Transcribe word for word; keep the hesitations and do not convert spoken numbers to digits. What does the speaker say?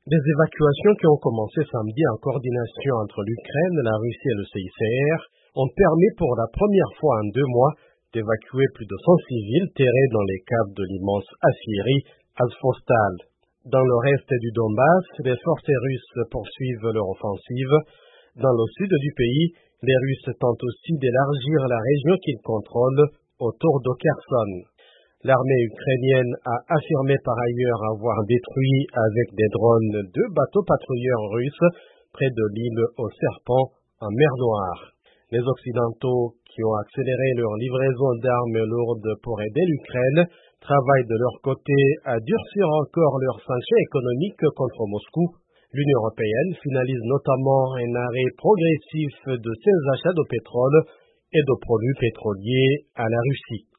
Des évacuations qui ont commencé samedi en coordination entre l'Ukraine, la Russie et le C I C R ont permis pour la première fois en deux mois d'évacuer plus de cent civils terrés dans les caves de l'immense aciérie Azovstal. Dans le reste du Donbass, les forces russes poursuivent leur offensive. Dans le sud du pays, les Russes tentent aussi d'élargir la région qu'ils contrôlent autour de Kherson. L'armée ukrainienne a affirmé par ailleurs avoir détruit avec des drones deux bateaux patrouilleurs russes près de l'île aux Serpents en mer Noire. Les Occidentaux, qui ont accéléré leur livraison d'armes lourdes pour aider l'Ukraine, travaillent de leur côté à durcir encore leurs sanctions économiques contre Moscou. L'Union européenne finalise notamment un arrêt progressif de ses achats de pétrole et de produits pétroliers à la Russie.